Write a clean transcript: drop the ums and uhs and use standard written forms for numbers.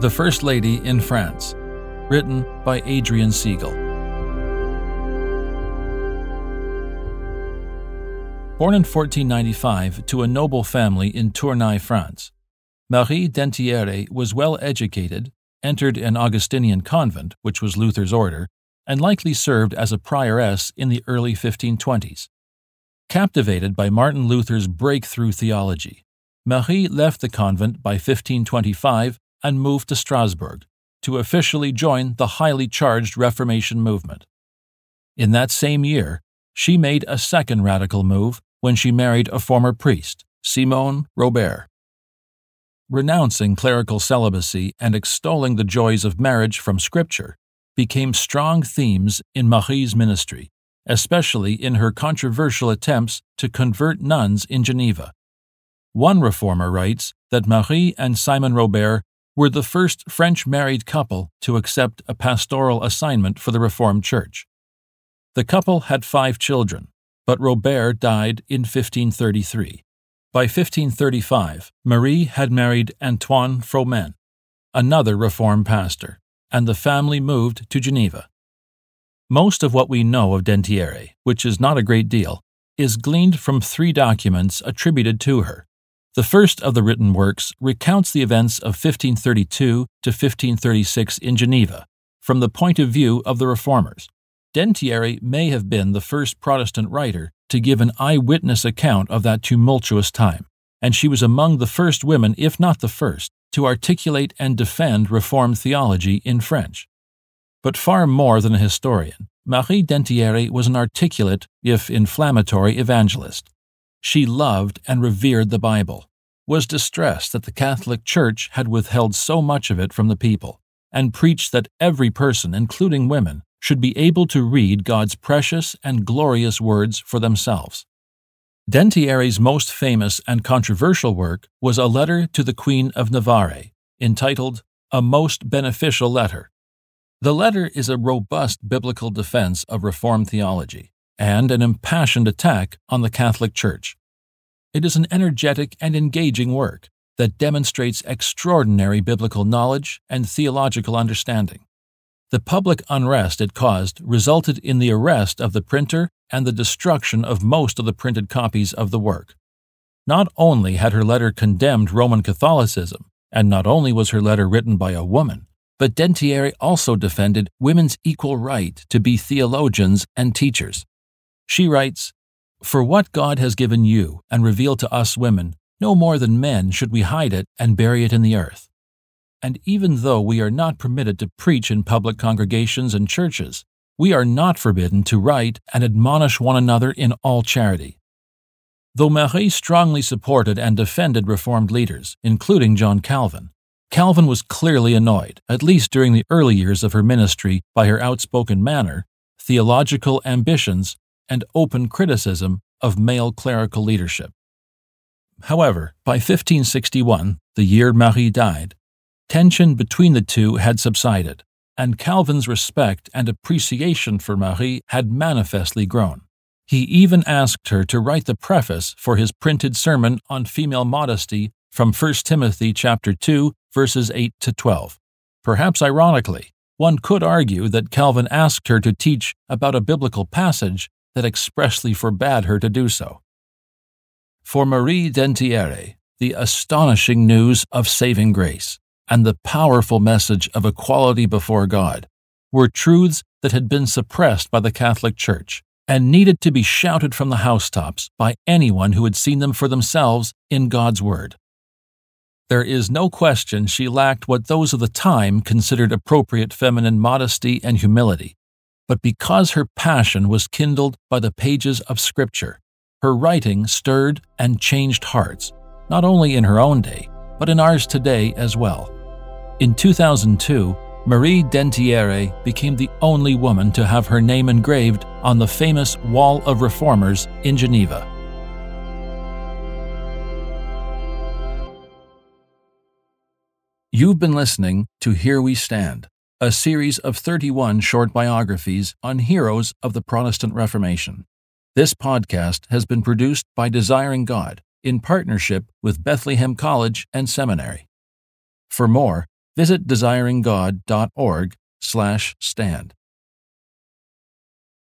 The First Lady in France, written by Adrian Siegel. Born in 1495 to a noble family in Tournai, France, Marie Dentière was well educated, entered an Augustinian convent, which was Luther's order, and likely served as a prioress in the early 1520s. Captivated by Martin Luther's breakthrough theology, Marie left the convent by 1525 and moved to Strasbourg to officially join the highly charged Reformation movement. In that same year, she made a second radical move when she married a former priest, Simon Robert. Renouncing clerical celibacy and extolling the joys of marriage from Scripture became strong themes in Marie's ministry, especially in her controversial attempts to convert nuns in Geneva. One reformer writes that Marie and Simon Robert were the first French married couple to accept a pastoral assignment for the Reformed Church. The couple had 5 children, but Robert died in 1533. By 1535, Marie had married Antoine Froment, another Reformed pastor, and the family moved to Geneva. Most of what we know of Dentière, which is not a great deal, is gleaned from 3 documents attributed to her. The first of the written works recounts the events of 1532 to 1536 in Geneva, from the point of view of the Reformers. Dentière may have been the first Protestant writer to give an eyewitness account of that tumultuous time, and she was among the first women, if not the first, to articulate and defend Reformed theology in French. But far more than a historian, Marie Dentière was an articulate, if inflammatory, evangelist. She loved and revered the Bible, was distressed that the Catholic Church had withheld so much of it from the people, and preached that every person, including women, should be able to read God's precious and glorious words for themselves. Dentière's most famous and controversial work was a letter to the Queen of Navarre, entitled A Most Beneficial Letter. The letter is a robust biblical defense of Reformed theology and an impassioned attack on the Catholic Church. It is an energetic and engaging work that demonstrates extraordinary biblical knowledge and theological understanding. The public unrest it caused resulted in the arrest of the printer and the destruction of most of the printed copies of the work. Not only had her letter condemned Roman Catholicism, and not only was her letter written by a woman, but Dentière also defended women's equal right to be theologians and teachers. She writes, "For what God has given you and revealed to us women, no more than men should we hide it and bury it in the earth. And even though we are not permitted to preach in public congregations and churches, we are not forbidden to write and admonish one another in all charity." Though Marie strongly supported and defended Reformed leaders, including John Calvin, Calvin was clearly annoyed, at least during the early years of her ministry, by her outspoken manner, theological ambitions, and open criticism of male clerical leadership. However, by 1561, the year Marie died, tension between the two had subsided, and Calvin's respect and appreciation for Marie had manifestly grown. He even asked her to write the preface for his printed sermon on female modesty from 1 Timothy chapter 2, verses 8 to 12. Perhaps ironically, one could argue that Calvin asked her to teach about a biblical passage that expressly forbade her to do so. For Marie Dentière, the astonishing news of saving grace and the powerful message of equality before God were truths that had been suppressed by the Catholic Church and needed to be shouted from the housetops by anyone who had seen them for themselves in God's Word. There is no question she lacked what those of the time considered appropriate feminine modesty and humility, but because her passion was kindled by the pages of Scripture, her writing stirred and changed hearts, not only in her own day, but in ours today as well. In 2002, Marie Dentière became the only woman to have her name engraved on the famous Wall of Reformers in Geneva. You've been listening to Here We Stand, a series of 31 short biographies on heroes of the Protestant Reformation. This podcast has been produced by Desiring God in partnership with Bethlehem College and Seminary. For more, visit desiringgod.org/stand.